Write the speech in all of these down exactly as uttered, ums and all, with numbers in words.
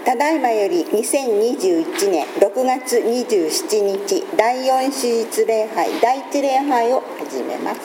ただいまよりにせんにじゅういちねんろくがつにじゅうしちにちだいよん手術礼拝だいいち礼拝を始めます。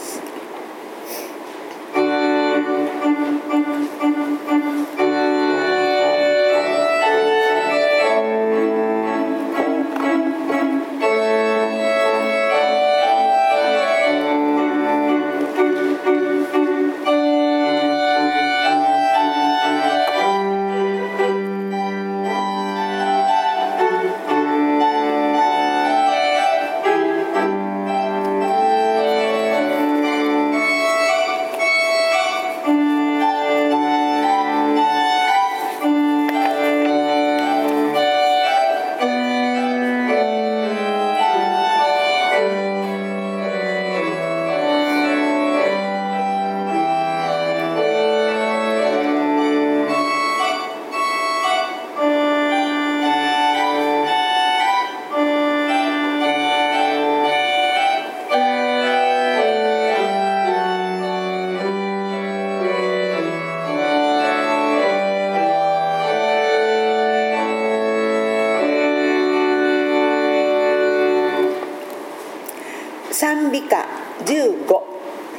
賛美歌じゅうご。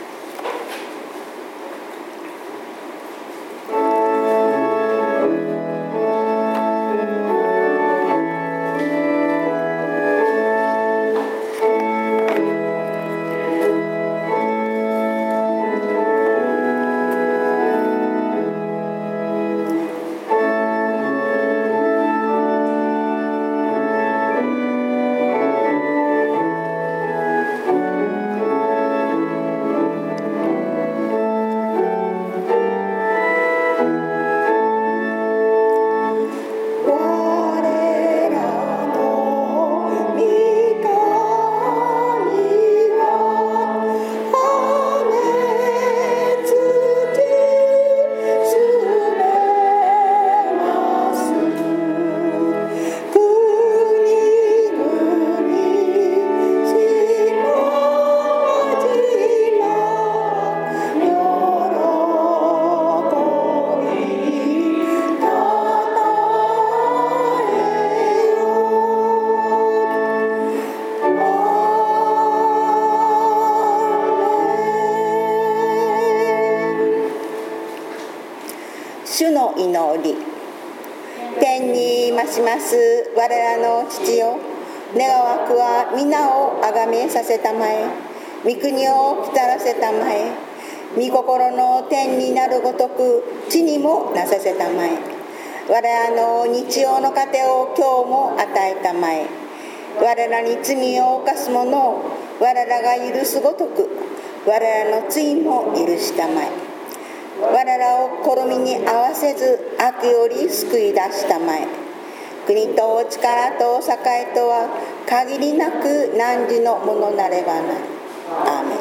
主の祈り。天にまします我らの父よ、願わくは皆をあがめさせたまえ、御国を来たらせたまえ、御心の天になるごとく地にもなさせたまえ。我らの日曜の糧を今日も与えたまえ。我らに罪を犯す者を我らが許すごとく我らの罪も許したまえ。我らを試みに合わせず悪より救い出したまえ。国と力と栄とは限りなく汝のものなればなり。アーメン。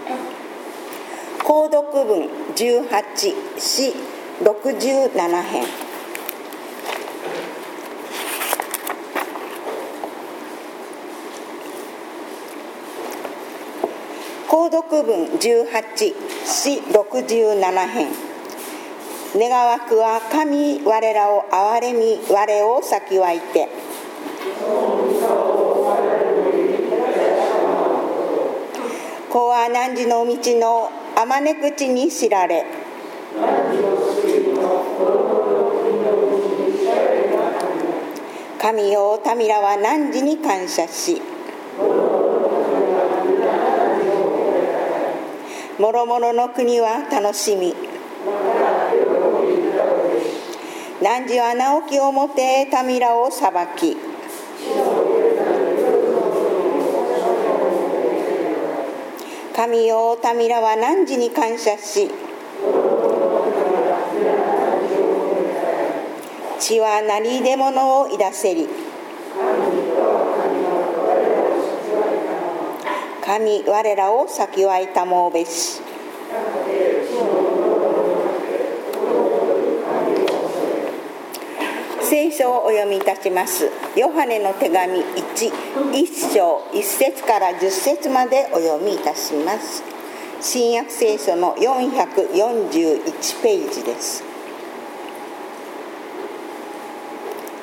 購読文じゅうはち、詩ろくじゅうなな編。購読文じゅうはち、詩ろくじゅうなな編。願わくは神我らを憐れみ我を先はいて。子は汝の道のあまね口に知られ。神よ、民らは汝に感謝し、もろもろの国は楽しみ。汝は直きをもて民らを裁き、神よ、民らは汝に感謝し、地はなりでものをいだせり。神我らを先はいたもうべし。聖書をお読みいたします。ヨハネの手紙いち、いっ章いっ節からじゅっ節までお読みいたします。新約聖書のよんひゃくよんじゅういちページです。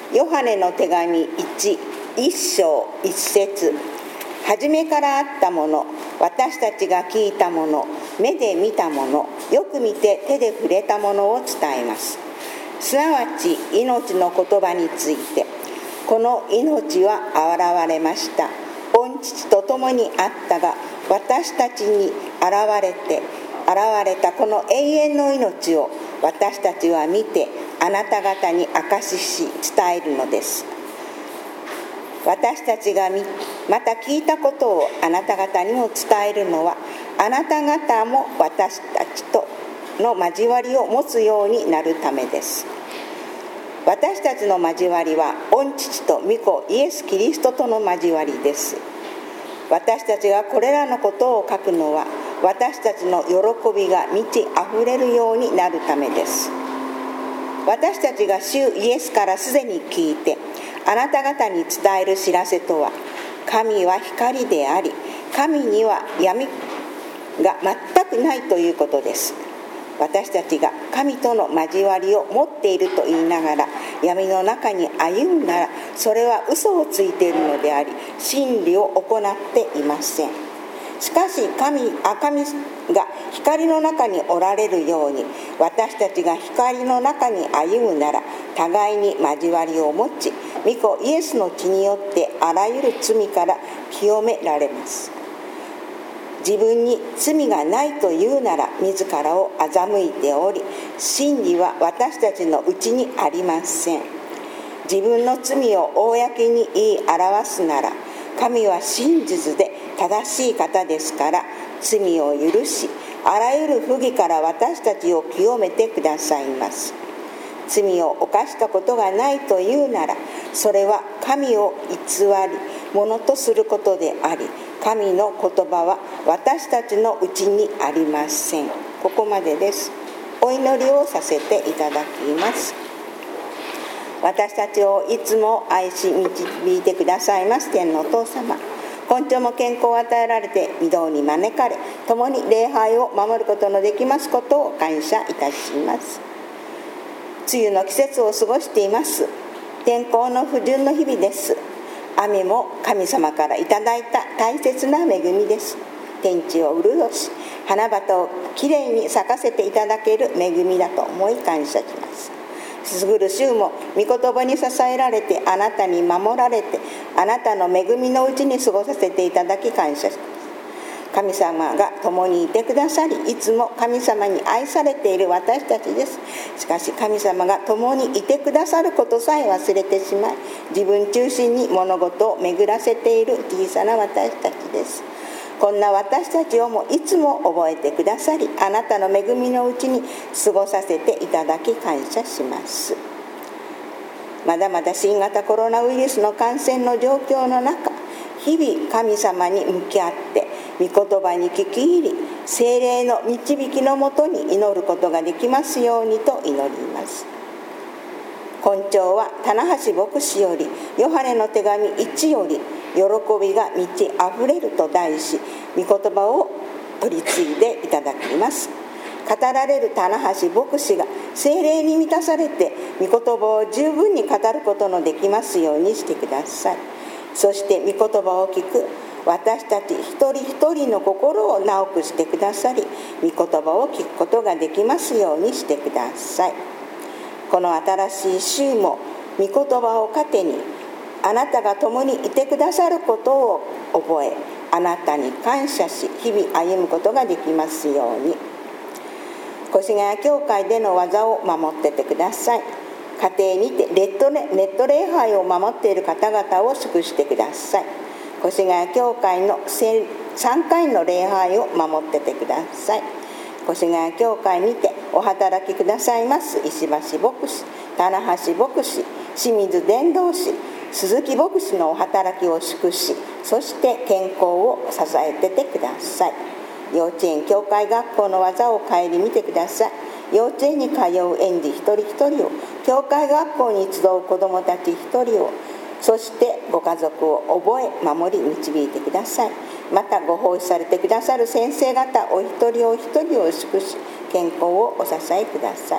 ヨハネの手紙いち、いっ章いっ節、初めからあったもの、私たちが聞いたもの、目で見たもの、よく見て手で触れたものを伝えます。すなわち命の言葉について、この命は現れました。御父と共にあったが、私たちに現れて、現れたこの永遠の命を私たちは見て、あなた方に証しし伝えるのです。私たちがまた聞いたことをあなた方にも伝えるのは、あなた方も私たちとの交わりを持つようになるためです。私たちの交わりは御父と御子イエス・キリストとの交わりです。私たちがこれらのことを書くのは、私たちの喜びが満ち溢れるようになるためです。私たちが主イエスからすでに聞いてあなた方に伝える知らせとは、神は光であり、神には闇が全くないということです。私たちが神との交わりを持っていると言いながら闇の中に歩むなら、それは嘘をついているのであり、真理を行っていません。しかし 神, あ神が光の中におられるように、私たちが光の中に歩むなら、互いに交わりを持ち、御子イエスの血によってあらゆる罪から清められます。自分に罪がないというなら自らを欺いており、真理は私たちのうちにありません。自分の罪を公に言い表すなら、神は真実で正しい方ですから、罪を許し、あらゆる不義から私たちを清めてくださいます。罪を犯したことがないというなら、それは神を偽りものとすることであり、神の言葉は私たちのうちにありません。ここまでです。お祈りをさせていただきます。私たちをいつも愛し導いてくださいます天のお父様、今朝も健康を与えられて御堂に招かれ、共に礼拝を守ることのできますことを感謝いたします。梅雨の季節を過ごしています。天候の不順の日々です。雨も神様からいただいた大切な恵みです。天地を潤し、花畑をきれいに咲かせていただける恵みだと思い感謝します。過ぐる週も御言葉に支えられて、あなたに守られて、あなたの恵みのうちに過ごさせていただき感謝します。神様が共にいてくださり、いつも神様に愛されている私たちです。しかし神様が共にいてくださることさえ忘れてしまい、自分中心に物事を巡らせている小さな私たちです。こんな私たちをもいつも覚えてくださり、あなたの恵みのうちに過ごさせていただき感謝します。まだまだ新型コロナウイルスの感染の状況の中、日々神様に向き合って御言葉に聞き入り、聖霊の導きのもとに祈ることができますようにと祈ります。今朝は棚橋牧師よりヨハネの手紙いちより喜びが満ち溢れると題し、御言葉を取り継いでいただきます。語られる棚橋牧師が聖霊に満たされて御言葉を十分に語ることのできますようにしてください。そして御言葉を聞く私たち一人一人の心を直くしてくださり、御言葉を聞くことができますようにしてください。この新しい週も御言葉を糧に、あなたが共にいてくださることを覚え、あなたに感謝し、日々歩むことができますように。越谷教会での技を守っててください。家庭にてネット、ネット礼拝を守っている方々を祝してください。越谷教会のさんかいの礼拝を守っててください。越谷教会にてお働きくださいます石橋牧師、棚橋牧師、清水伝道師、鈴木牧師のお働きを祝し、そして健康を支えててください。幼稚園教会学校の技を顧みてください。幼稚園に通う園児一人一人を、教会学校に集う子どもたち一人を、そしてご家族を覚え守り導いてください。またご奉仕されてくださる先生方お一人お一人を祝し、健康をお支えください。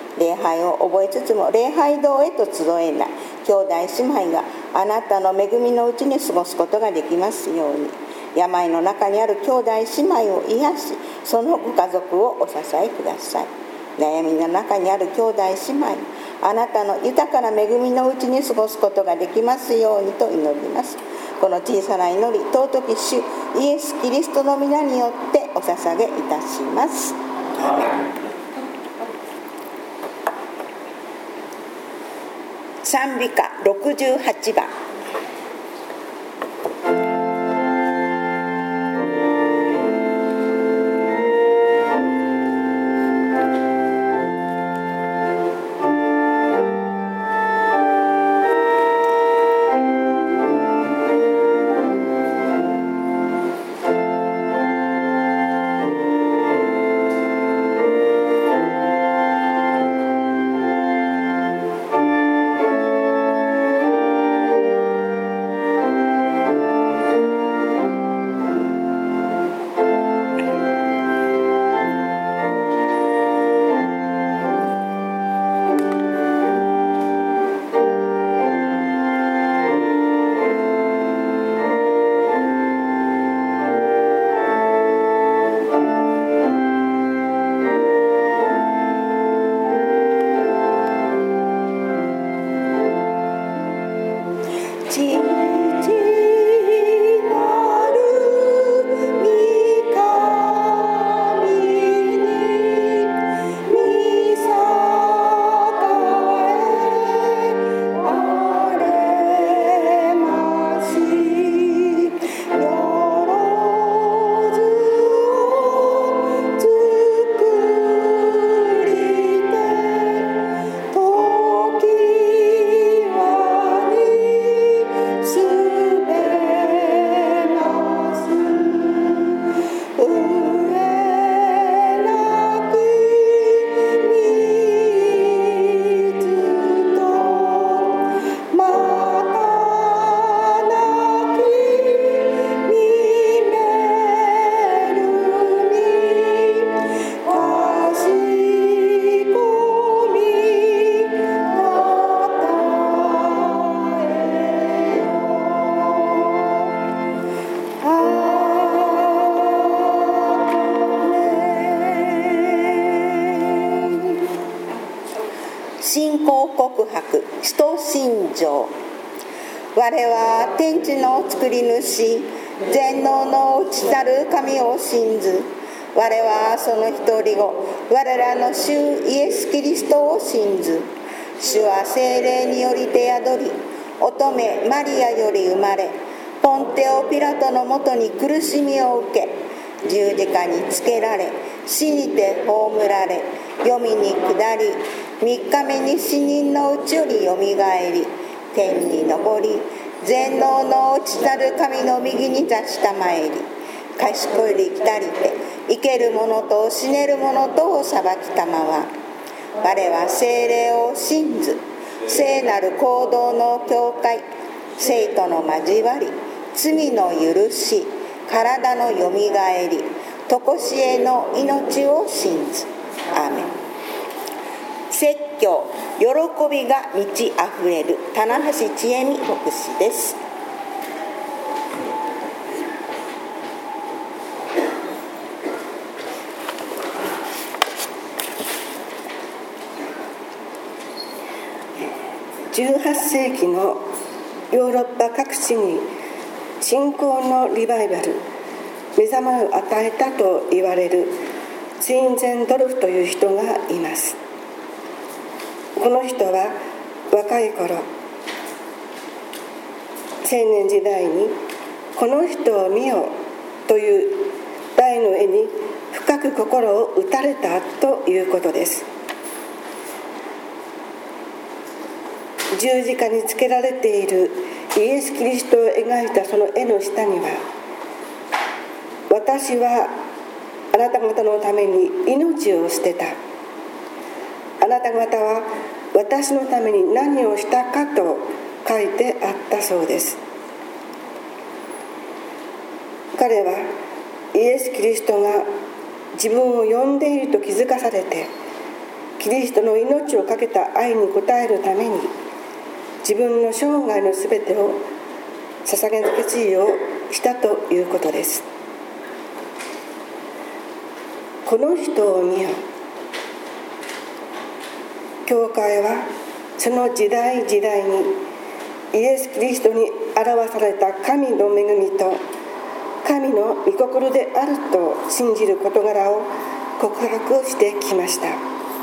礼拝を覚えつつも礼拝堂へと集えない兄弟姉妹があなたの恵みのうちに過ごすことができますように。病の中にある兄弟姉妹を癒し、そのご家族をお支えください。悩みの中にある兄弟姉妹、あなたの豊かな恵みのうちに過ごすことができますようにと祈ります。この小さな祈り、尊き主イエス・キリストの皆によってお捧げいたします。賛美歌ろくじゅうはちばん。信仰告白使徒信条。我は天地の作り主、全能の内なる神を信ず。我はその一人子、我らの主イエス・キリストを信ず。主は聖霊によりて宿り、乙女マリアより生まれ、ポンテオ・ピラトのもとに苦しみを受け、十字架につけられ、死にて葬られ、黄泉に下り、三日目に死人のうちよりよみがえり、天に昇り、全能の内なる神の右に座したまえり、賢いり来たりて、生ける者と死ねる者とを裁きたまわ。我は聖霊を信ず、聖なる行動の教会、聖との交わり、罪の許し、体のよみがえり、とこしえの命を信ず。アーメン。説教、喜びが満ちあふれる、棚橋千恵美牧師です。 じゅうはっせいきのヨーロッパ各地に信仰のリバイバル、目覚めを与えたと言われるツインゼンドルフという人がいます。この人は若い頃、青年時代にこの人を見よという題の絵に深く心を打たれたということです。十字架につけられているイエス・キリストを描いたその絵の下には、私はあなた方のために命を捨てた、あなた方は私のために何をしたかと書いてあったそうです。彼はイエス・キリストが自分を呼んでいると気づかされて、 キリストの命を懸けた愛に応えるために自分の生涯のすべてを捧げる決意をしたということです。この人を見よ。教会はその時代時代にイエス・キリストに表された神の恵みと神の御心であると信じる事柄を告白してきました。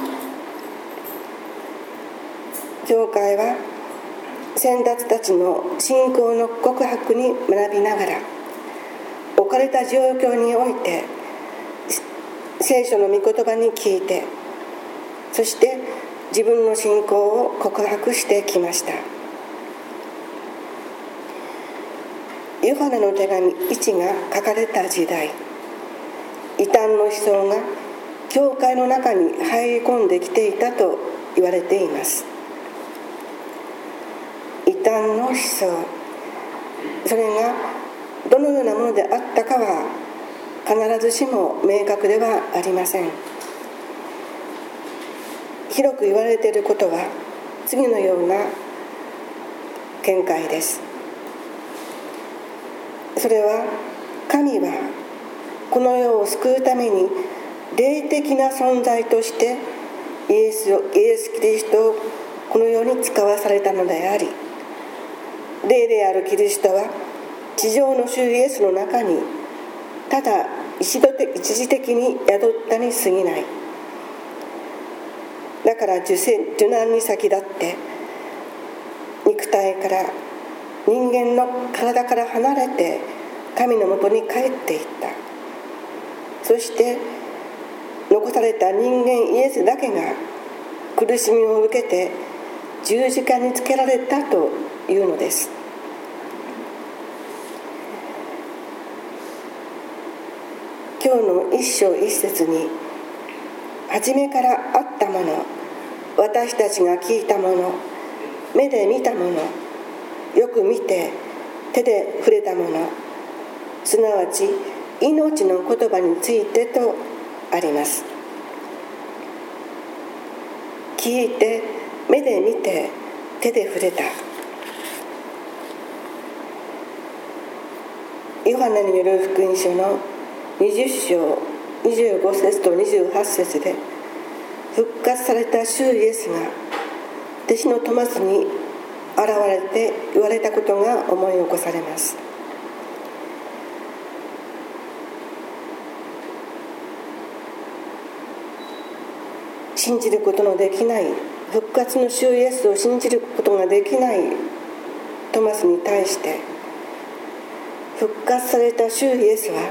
教会は先達たちの信仰の告白に学びながら置かれた状況において聖書の御言葉に聞いて、そして自分の信仰を告白してきました。ヨハネの手紙いちが書かれた時代、異端の思想が教会の中に入り込んできていたと言われています。異端の思想、それがどのようなものであったかは必ずしも明確ではありません。広く言われていることは次のような見解です。それは、神はこの世を救うために霊的な存在としてイエスをイエス・キリストをこの世に使わされたのであり、霊であるキリストは地上の主イエスの中にただ一度的一時的に宿ったに過ぎない。だから受受難に先立って肉体から人間の体から離れて神のもとに帰っていった。そして残された人間イエスだけが苦しみを受けて十字架につけられたというのです。今日の一章一節に、初めからあったもの、私たちが聞いたもの、目で見たもの、よく見て手で触れたもの、すなわち命の言葉についてとあります。聞いて、目で見て、手で触れた。ヨハネによる福音書のにじゅっ章にじゅうご節とにじゅうはち節で、復活された主イエスが弟子のトマスに現れて言われたことが思い起こされます。信じることのできない、復活の主イエスを信じることができないトマスに対して、復活された主イエスは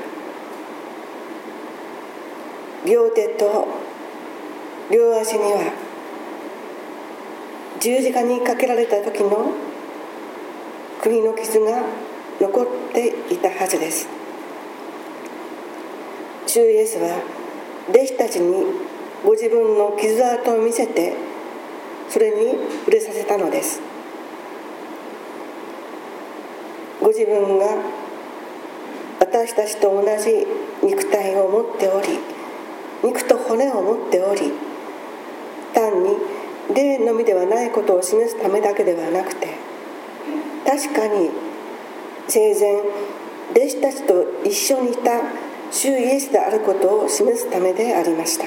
両手と両足には十字架にかけられた時の釘の傷が残っていたはずです。主イエスは弟子たちにご自分の傷跡を見せて、それに触れさせたのです。ご自分が私たちと同じ肉体を持っており、肉と骨を持っており、単に霊のみではないことを示すためだけではなくて、確かに生前弟子たちと一緒にいた主イエスであることを示すためでありました。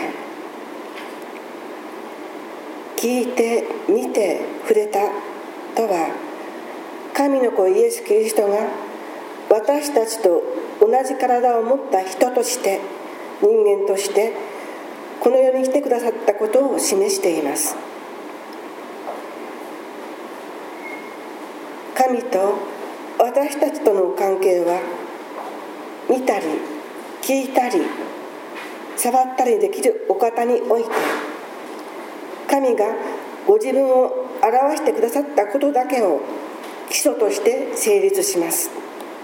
聞いて、見て、触れたとは、神の子イエス・キリストが私たちと同じ体を持った人として、人間としてこの世に来てくださったことを示しています。神と私たちとの関係は、見たり聞いたり触ったりできるお方において、神がご自分を表してくださったことだけを基礎として成立します。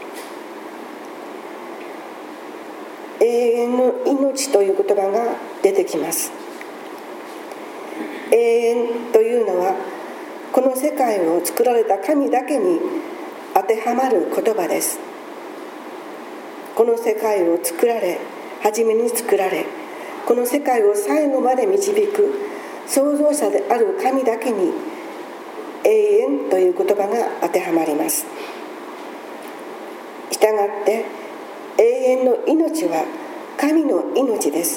永遠の命という言葉が出てきます。永遠というのは、この世界を作られた神だけに当てはまる言葉です。この世界を作られ、初めに作られ、この世界を最後まで導く創造者である神だけに永遠という言葉が当てはまります。したがって永遠の命は神の命です。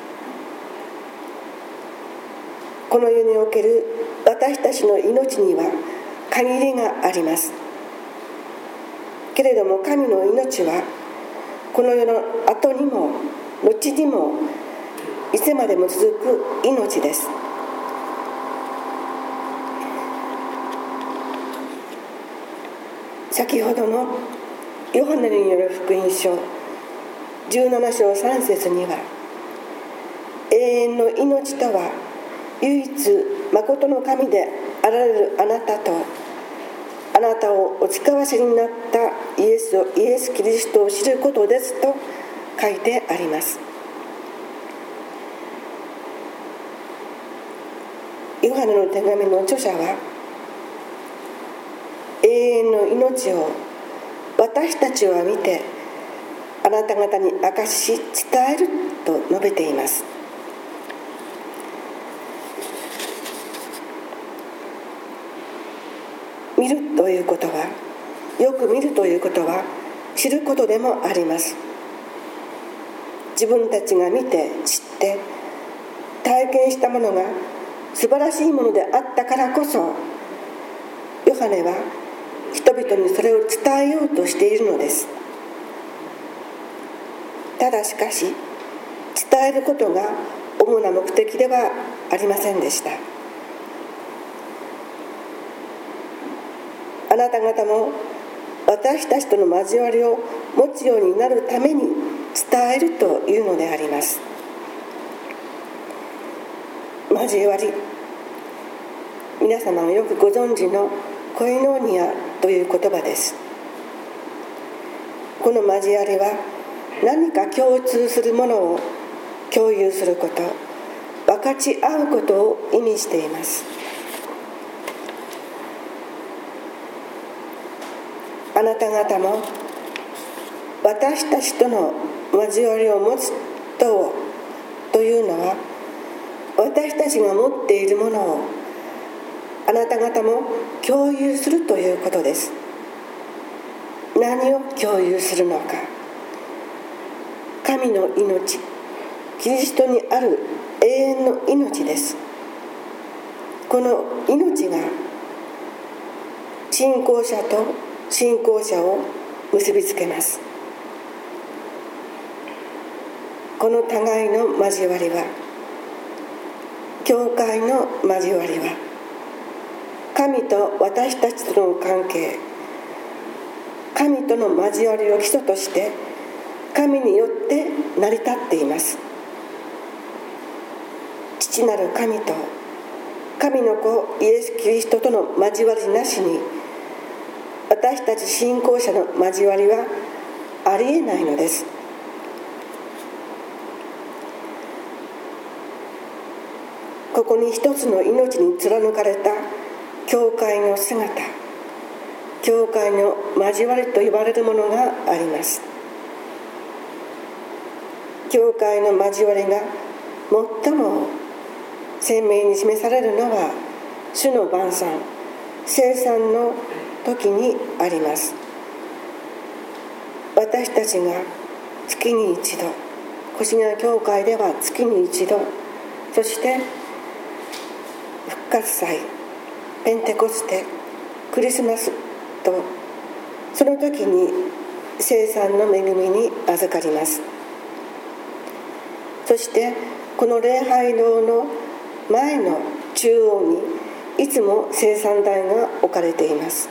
この世における私たちの命には限りがあります。けれども神の命はこの世の後にも後にもいつまでも続く命です。先ほどのヨハネによる福音書じゅうなな章さん節には、永遠の命とは唯一誠の神であられるあなたと、あなたをお使わせになったイエスをイエス・キリストを知ることですと書いてあります。ヨハネの手紙の著者は、永遠の命を私たちは見てあなた方に明かし伝えると述べています。見るということは、よく見るということは知ることでもあります。自分たちが見て知って体験したものが素晴らしいものであったからこそ、ヨハネは人々にそれを伝えようとしているのです。ただしかし、伝えることが主な目的ではありませんでした。あなた方も私たちとの交わりを持つようになるために伝えるというのであります。交わり、皆様がよくご存知のコイノニアという言葉です。この交わりは何か共通するものを共有すること、分かち合うことを意味しています。あなた方も私たちとの交わりを持つとというのは、私たちが持っているものをあなた方も共有するということです。何を共有するのか。神の命、キリストにある永遠の命です。この命が信仰者と信仰者を結びつけます。この互いの交わりは、教会の交わりは、神と私たちとの関係、神との交わりを基礎として神によって成り立っています。父なる神と神の子イエス・キリストとの交わりなしに、私たち信仰者の交わりはありえないのです。ここに一つの命に貫かれた教会の姿、教会の交わりと言われるものがあります。教会の交わりが最も鮮明に示されるのは、主の晩餐、聖餐の時にあります。私たちが月に一度、越谷教会では月に一度、そして復活祭、ペンテコステ、クリスマスと、その時に聖餐の恵みに預かります。そしてこの礼拝堂の前の中央にいつも聖餐台が置かれています。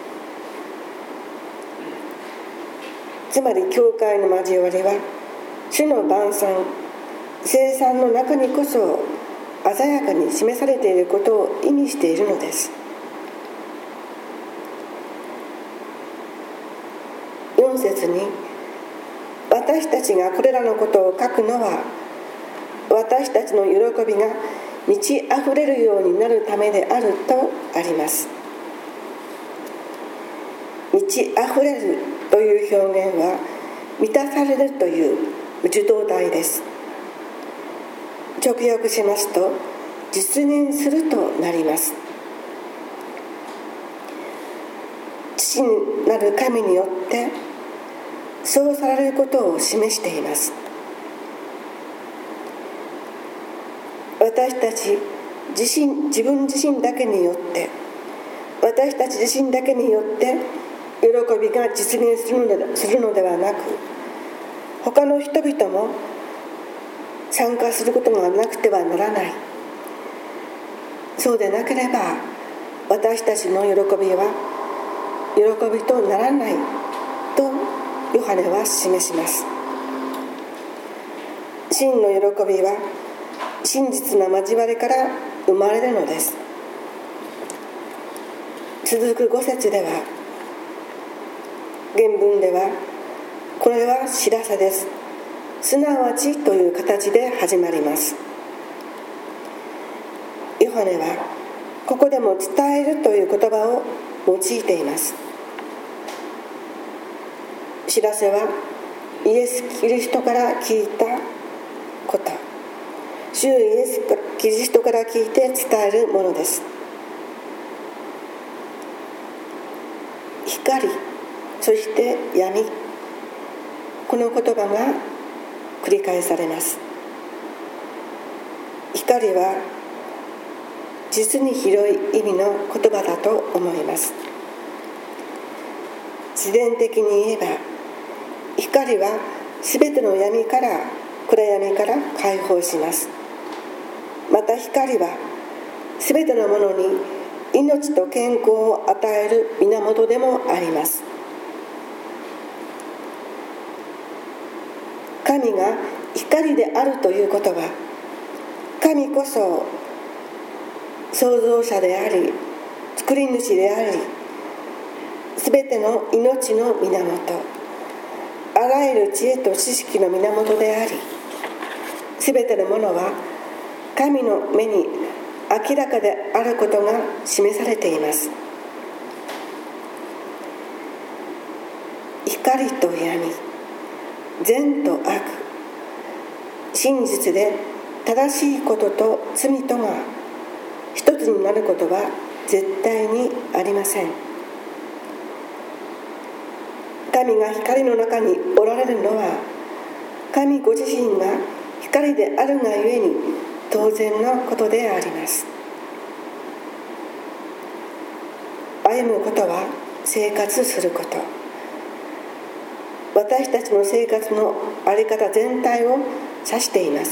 つまり教会の交わりは、主の晩餐、聖餐の中にこそ鮮やかに示されていることを意味しているのです。よん節に、私たちがこれらのことを書くのは、私たちの喜びが満ち溢れるようになるためであるとあります。満ち溢れるという表現は、満たされるという受動体です。直訳しますと、 実現するとなります。父なる神によってそうされることを示しています。私たち自身自分自身だけによって私たち自身だけによって喜びが実現するので、するのではなく、他の人々も参加することがなくてはならない。そうでなければ私たちの喜びは喜びとならないとヨハネは示します。真の喜びは真実な交わりから生まれるのです。続くご節では、原文ではこれは知らせです、すなわちという形で始まります。ヨハネはここでも伝えるという言葉を用いています。知らせはイエス・キリストから聞いたこと、主イエス・キリストから聞いて伝えるものです。光、そして闇、この言葉が繰り返されます。光は実に広い意味の言葉だと思います。自然的に言えば、光はすべての闇から暗闇から解放します。また光はすべてのものに命と健康を与える源でもあります。神が光であるということは、神こそ創造者であり、作り主であり、すべての命の源、あらゆる知恵と知識の源であり、すべてのものは神の目に明らかであることが示されています。光と闇、善と悪、真実で正しいことと罪とが一つになることは絶対にありません。神が光の中におられるのは、神ご自身が光であるがゆえに当然のことであります。歩むことは生活すること。私たちの生活の在り方全体を指しています。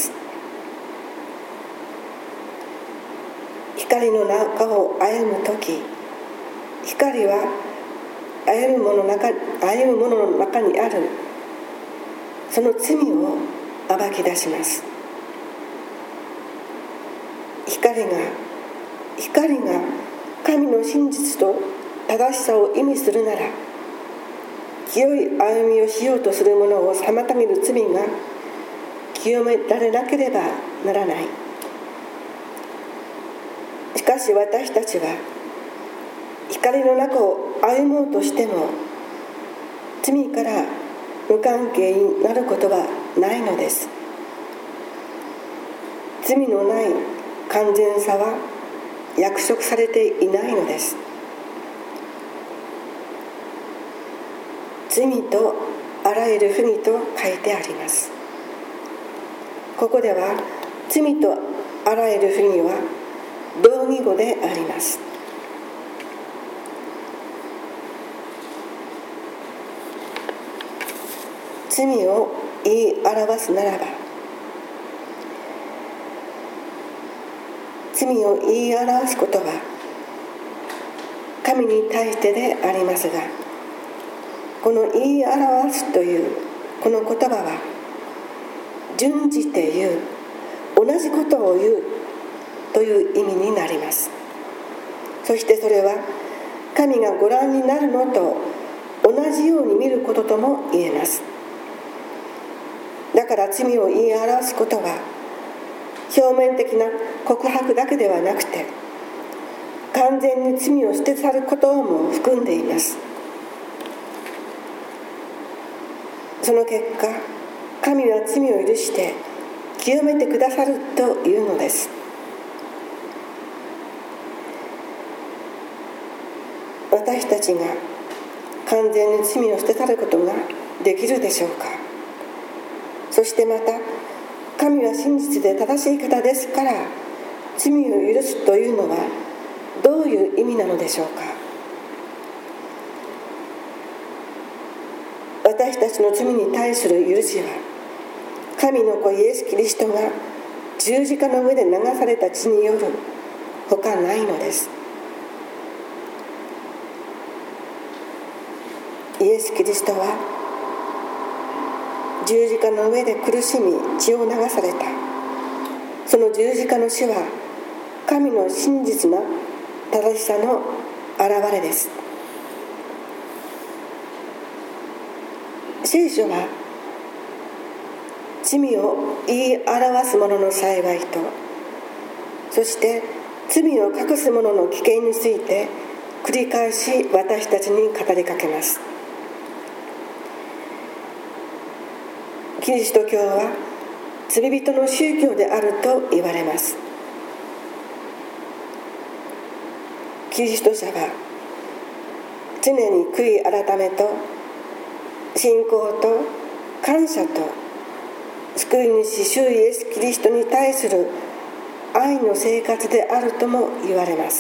光の中を歩むとき、光は歩むものの中、歩むものの中にあるその罪を暴き出します。光が光が神の真実と正しさを意味するなら、清い歩みをしようとする者を妨げる罪が清められなければならない。しかし私たちは光の中を歩もうとしても罪から無関係になることはないのです。罪のない完全さは約束されていないのです。罪とあらゆる不義と書いてあります。ここでは罪とあらゆる不義は同義語であります。罪を言い表すならば、罪を言い表すことは神に対してでありますが、この言い表すというこの言葉は順じて言う、同じことを言うという意味になります。そしてそれは神がご覧になるのと同じように見ることとも言えます。だから罪を言い表すことは表面的な告白だけではなくて、完全に罪を捨て去ることも含んでいます。その結果、神は罪を許して清めてくださるというのです。 私たちが完全に罪を捨て去ることができるでしょうか。そしてまた、神は真実で正しい方ですから罪を許すというのはどういう意味なのでしょうか。私たちの罪に対する許しは、神の子イエス・キリストが十字架の上で流された血によるほかないのです。イエス・キリストは十字架の上で苦しみ血を流された。その十字架の死は神の真実な正しさの現れです。聖書は罪を言い表す者の幸いと、そして罪を隠す者の危険について繰り返し私たちに語りかけます。キリスト教は罪人の宗教であると言われます。キリスト者は常に悔い改めと信仰と感謝と救い主主イエス・キリストに対する愛の生活であるとも言われます。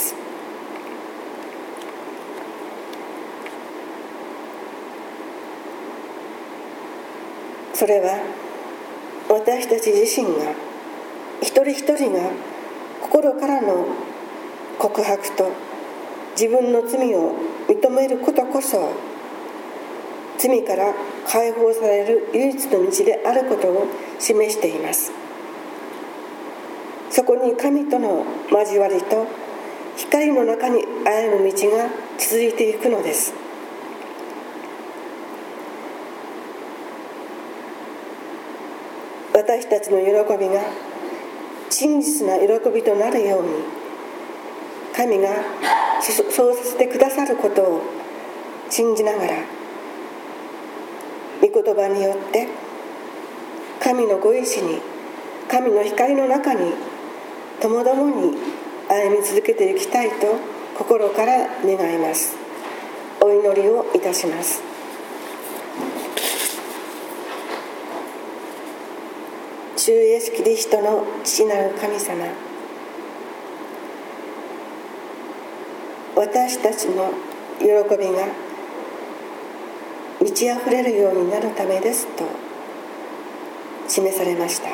それは私たち自身が一人一人が心からの告白と自分の罪を認めることこそ罪から解放される唯一の道であることを示しています。そこに神との交わりと光の中に歩む道が続いていくのです。私たちの喜びが真実な喜びとなるように、神がそうさせてくださることを信じながら、御言葉によって神のご意志に、神の光の中にともどもに歩み続けていきたいと心から願います。お祈りをいたします。主イエス・キリストの父なる神様、私たちの喜びが満ち溢れるようになるためですと示されました。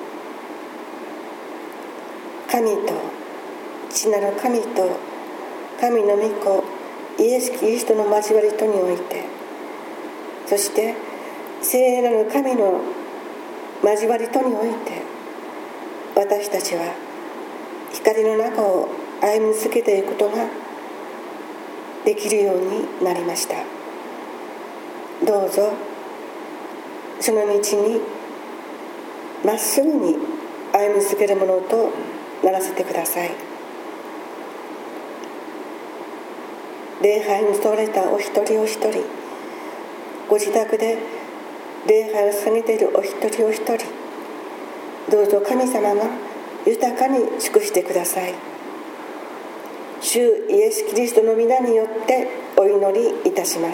神と父なる神と神の御子イエス・キリストの交わりとにおいて、そして聖なる神の交わりとにおいて、私たちは光の中を歩み続けていくことができるようになりました。どうぞその道にまっすぐに歩み続けるものとならせてください。礼拝に通れたお一人お一人、ご自宅で礼拝を捧げているお一人お一人、どうぞ神様が豊かに祝してください。主イエス・キリストの皆によってお祈りいたします。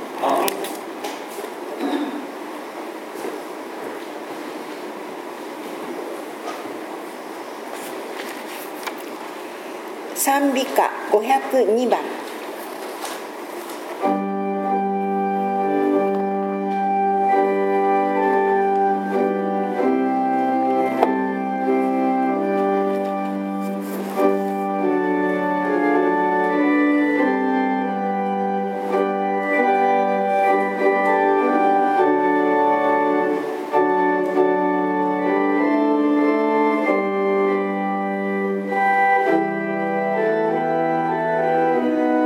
賛美歌ごひゃくにばん。 「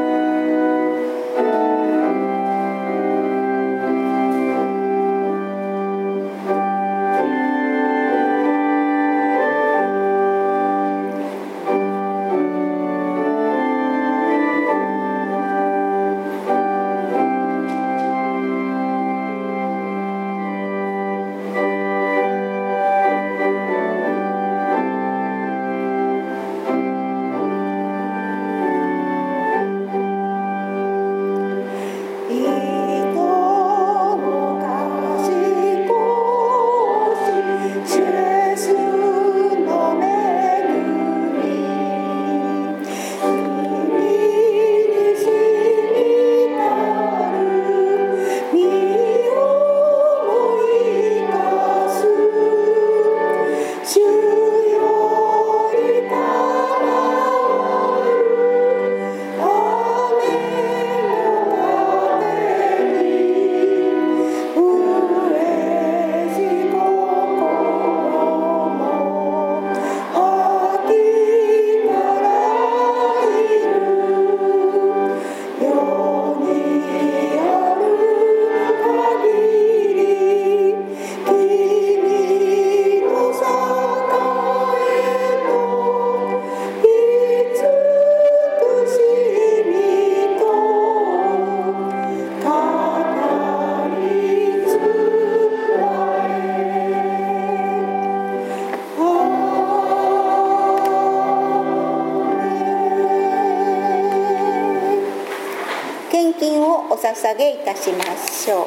をお捧げいたしましょう。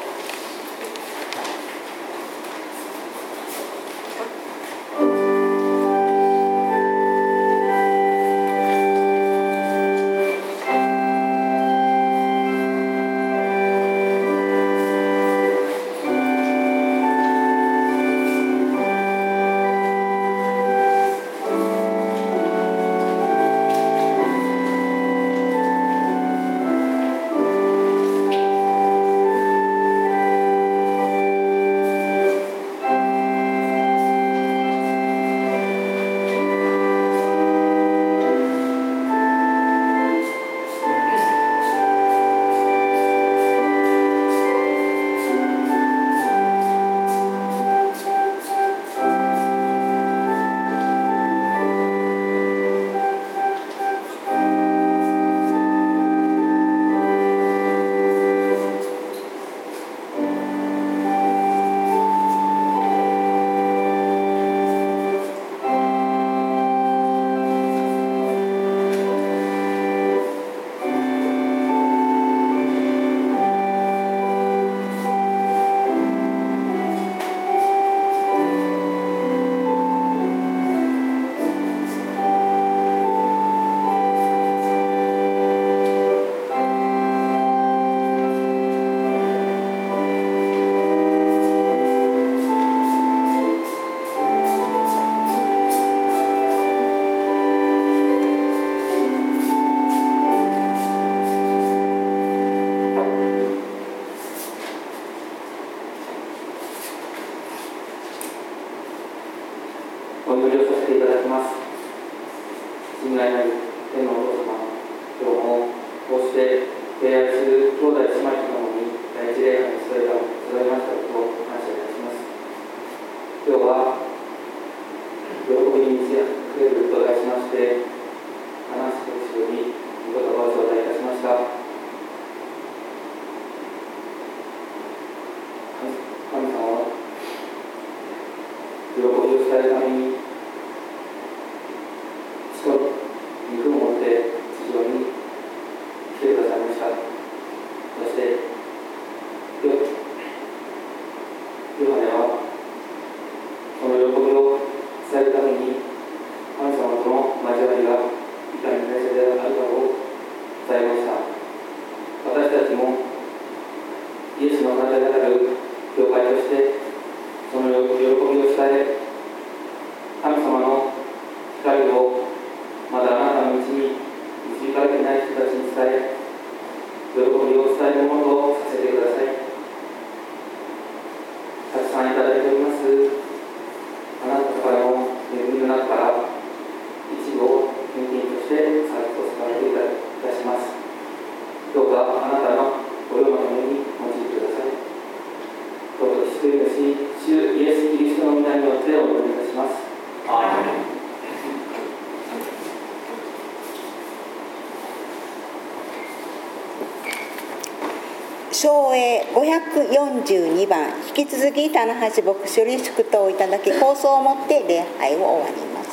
お祈りをさせていただきます。親愛なる天のお父様、今日もこうして敬愛する兄弟姉妹とともに第一礼拝に集えた集いましたことを感謝いたします。今日は喜びに満ち溢れると題しまして話すとように御言葉を頂戴いたしました。神様は喜びを伝えるために血と肉を持って地上に来てくださいました。そしてヨハネはその喜びを伝えるために神様との交わりがいかに大切であるかを伝えました。私たちもイエスの体である教会としてその喜びを伝え、神様の光をまだあなたの道に導かれていない人たちに伝え、喜びを伝えるものとさせてください。たくさんいただいておりますあなたからの恵みの中から一部を献金としてサービスをさせていたします。どうかあなたのご用のために用いてください。どうか救い主主イエス・キリストの皆によってお祈りいたします。アーメン。 唱詠ごひゃくよんじゅうにばん、引き続き棚橋牧師より祝祷をいただき、放送をもって礼拝を終わります。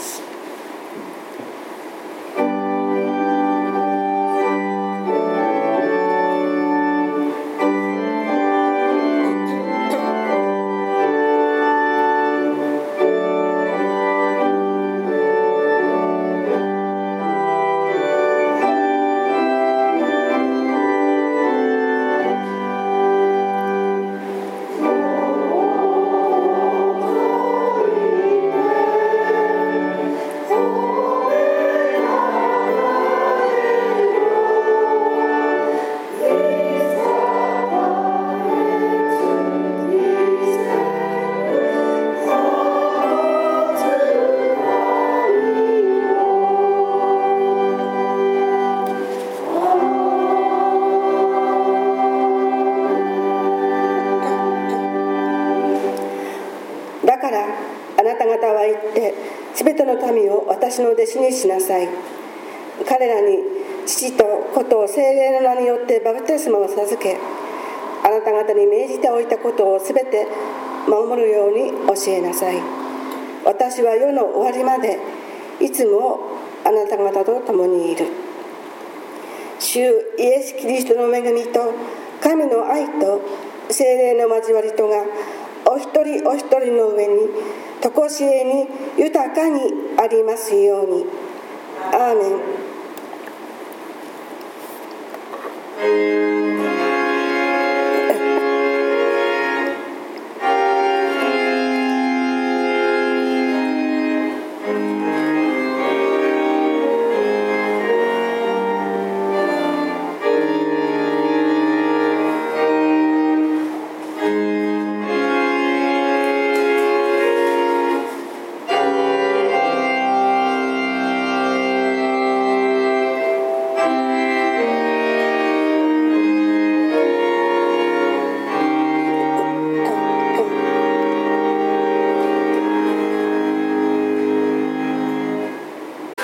私の弟子にしなさい。彼らに父と子と聖霊の名によってバプテスマを授け、あなた方に命じておいたことをすべて守るように教えなさい。私は世の終わりまでいつもあなた方と共にいる。主イエス・キリストの恵みと神の愛と聖霊の交わりとがお一人お一人の上にとこしえに豊かにありますように。アーメン。